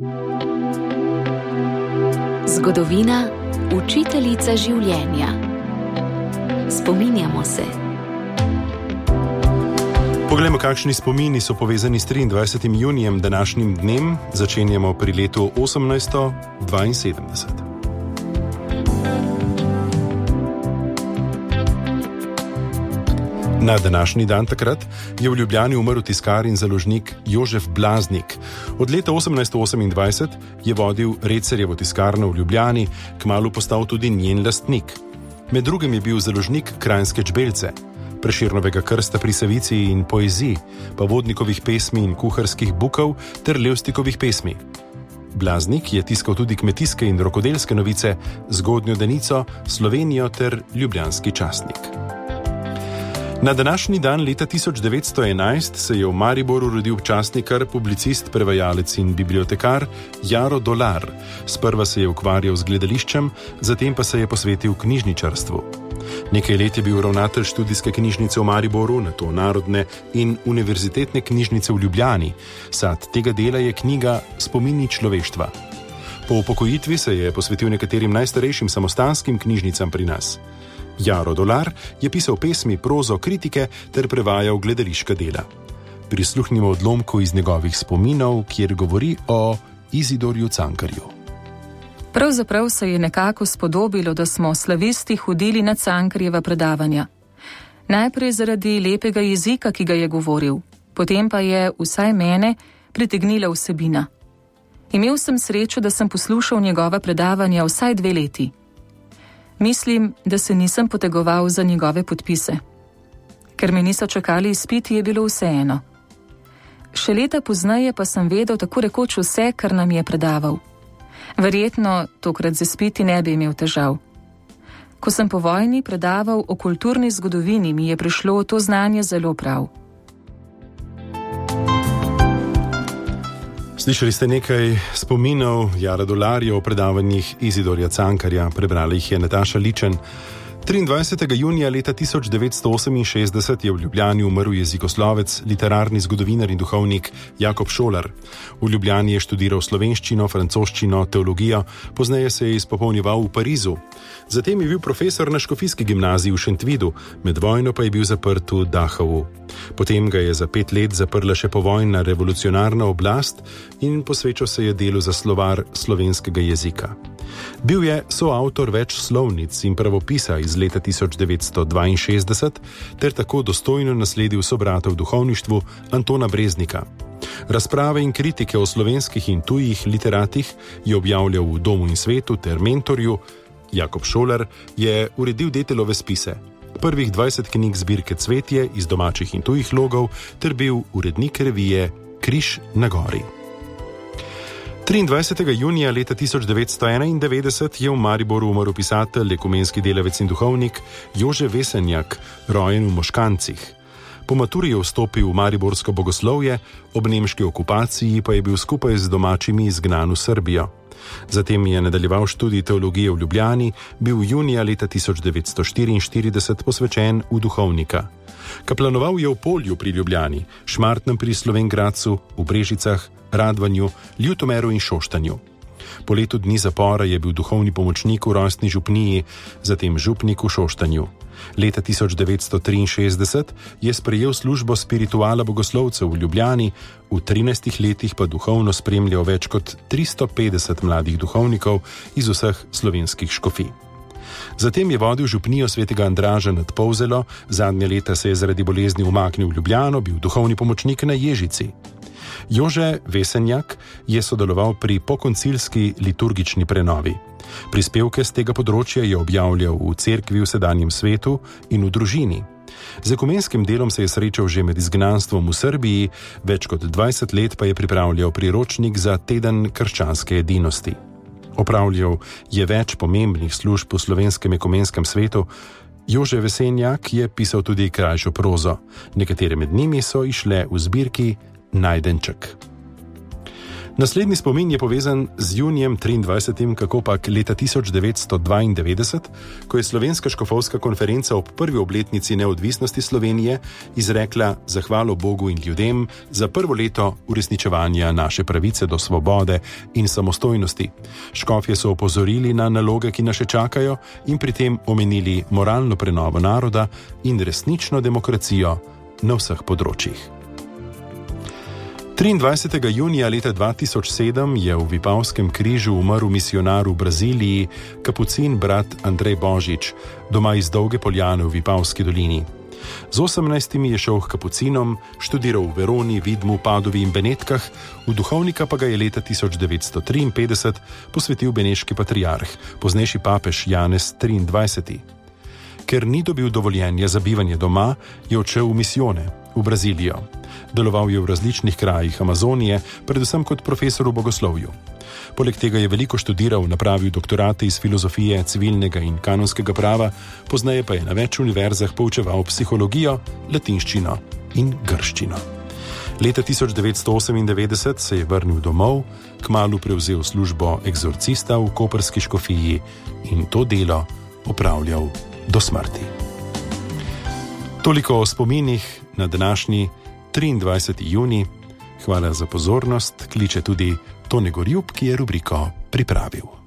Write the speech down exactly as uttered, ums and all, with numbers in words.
Zgodovina, učiteljica življenja. Spominjamo se. Poglejmo, kakšni spomini so povezani s triindvajsetim junijem, današnjim dnem. Začenjamo pri letu osemnajststo dvainsedemdeset. Na današnji dan takrat je v Ljubljani umrl tiskar in založnik Jožef Blaznik. Od leta osemnajststo osemindvajset je vodil Recerjevo tiskarno v Ljubljani, kmalu postal tudi njen lastnik. Med drugim je bil založnik Kranjske čbelce, Prešernovega krsta pri Savici in poeziji, pa Vodnikovih pesmi in kuharskih bukov ter Levstikovih pesmi. Blaznik je tiskal tudi kmetijske in rokodelske novice, Zgodnjo Danico, Slovenijo ter Ljubljanski časnik. Na današnji dan leta tisoč devetsto enajst se je v Mariboru rodil časnikar, publicist, prevajalec in bibliotekar Jaro Dolar. Sprva se je ukvarjal z gledališčem, zatem pa se je posvetil knjižničarstvu. Nekaj let je bil ravnatelj študijske knjižnice v Mariboru, nato Narodne in univerzitetne knjižnice v Ljubljani. Sad tega dela je knjiga Spomini človeštva. Po upokojitvi se je posvetil nekaterim najstarejšim samostanskim knjižnicam pri nas. Jaro Dolar je pisal pesmi, prozo, kritike ter prevajal gledališka dela. Prisluhnimo odlomku iz njegovih spominov, kjer govori o Izidorju Cankarju. Pravzaprav se je nekako spodobilo, da smo slavisti hodili na Cankarjeva predavanja. Najprej zaradi lepega jezika, ki ga je govoril, potem pa je, vsaj mene, pritegnila vsebina. Imel sem srečo, da sem poslušal njegova predavanja vsaj dve leti. Mislim, da se nisem potegoval za njegove podpise. Ker me niso čakali izpiti, je bilo vseeno. Še leta pozneje pa sem vedel tako rekoč vse, kar nam je predaval. Verjetno tokrat z izpiti ne bi imel težav. Ko sem po vojni predaval o kulturni zgodovini, mi je prišlo to znanje zelo prav. Slišali ste nekaj spominov Jara Dolarja o predavanjih Izidorja Cankarja, prebrala jih je Nataša Ličen. triindvajsetega junija leta tisoč devetsto oseminšestdeset je v Ljubljani umrl jezikoslovec, literarni zgodovinar in duhovnik Jakob Šolar. V Ljubljani je študiral slovenščino, francoščino, teologijo, pozneje se je izpopolnjeval v Parizu. Zatem je bil profesor na škofijski gimnaziji v Šentvidu, med vojno pa je bil zaprt v Dachovu. Potem ga je za pet let zaprla še povojna revolucionarna oblast in posvečal se je delu za slovar slovenskega jezika. Bil je soavtor več slovnic in pravopisa iz leta tisoč devetsto dvainšestdeset ter tako dostojno nasledil sobrata v duhovništvu Antona Breznika. Razprave in kritike o slovenskih in tujih literatih je objavljal v Domu in svetu ter Mentorju. Jakob Šolar je uredil Detelove spise, prvih dvajset knjig zbirke Cvetje iz domačih in tujih logov ter bil urednik revije Križ na gori. triindvajsetega junija leta tisoč devetsto enaindevetdeset je v Mariboru umrl pisatelj, ekumenski delavec in duhovnik Jože Vesenjak, rojen v Moškancih. Po maturi je vstopil v mariborsko bogoslovje, ob nemški okupaciji pa je bil skupaj z domačimi izgnan v Srbijo. Zatem je nadaljeval študij teologije v Ljubljani, bil junija leta tisoč devetsto štiriinštirideset posvečen v duhovnika. Kaplanoval je v Polju pri Ljubljani, Šmartnem pri Slovenj Gradcu, v Brežicah, Radvanju, Ljutomeru in Šoštanju. Po letu dni zapora je bil duhovni pomočnik v rojstni župniji, zatem župnik v Šoštanju. Leta tisoč devetsto triinšestdeset je sprejel službo spirituala bogoslovcev v Ljubljani, v trinajstih letih pa duhovno spremljal več kot tristo petdeset mladih duhovnikov iz vseh slovenskih škofij. Zatem je vodil župnijo svetega Andraža nad Polzelo, zadnje leta se je zaradi bolezni umaknil v Ljubljano, bil duhovni pomočnik na Ježici. Jože Vesenjak je sodeloval pri pokoncilski liturgični prenovi. Prispevke z tega področja je objavljal v cerkvi v sedanjem svetu in v družini. Z ekumenskim delom se je srečal že med izgnanstvom v Srbiji, več kot dvajset let pa je pripravljal priročnik za teden krščanske edinosti. Opravljal je več pomembnih služb v slovenskem ekumenskem svetu. Jože Vesenjak je pisal tudi krajšo prozo. Nekatere med njimi so išle v zbirki Najdenček. Naslednji spomin je povezan z junijem triindvajsetim kakopak leta tisoč devetsto dvaindevetdeset, ko je Slovenska škofovska konferenca ob prvi obletnici neodvisnosti Slovenije izrekla zahvalo Bogu in ljudem za prvo leto uresničevanja naše pravice do svobode in samostojnosti. Škofje so opozorili na naloge, ki nas še čakajo, in pri tem omenili moralno prenovo naroda in resnično demokracijo na vseh področjih. triindvajsetega junija leta dva tisoč sedem je v Vipavskem križu umrl misijonar v Braziliji, kapucin brat Andrej Božič, doma iz Dolge Poljane v Vipavski dolini. Z osemnajstimi je šel k kapucinom, študiral v Veroni, Vidmu, Padovi in Benetkah, v duhovnika pa ga je leta tisoč devetsto triinpetdeset posvetil beneški patriarh, poznejši papež Janez triindvajseti. Ker ni dobil dovoljenja za bivanje doma, je odšel v misijone, v Brazilijo. Deloval je v različnih krajih Amazonije, predvsem kot profesor v bogoslovju. Poleg tega je veliko študiral, napravil doktorate iz filozofije, civilnega in kanonskega prava, pozneje pa je na več univerzah poučeval psihologijo, latinščino in grščino. Leta tisoč devetsto osemindevetdeset se je vrnil domov, kmalu prevzel službo eksorcista v koprski škofiji in to delo opravljal do smrti. Toliko o spominih na današnji triindvajseti junij. Hvala za pozornost, kliče tudi Tone Gorjub, ki je rubriko pripravil.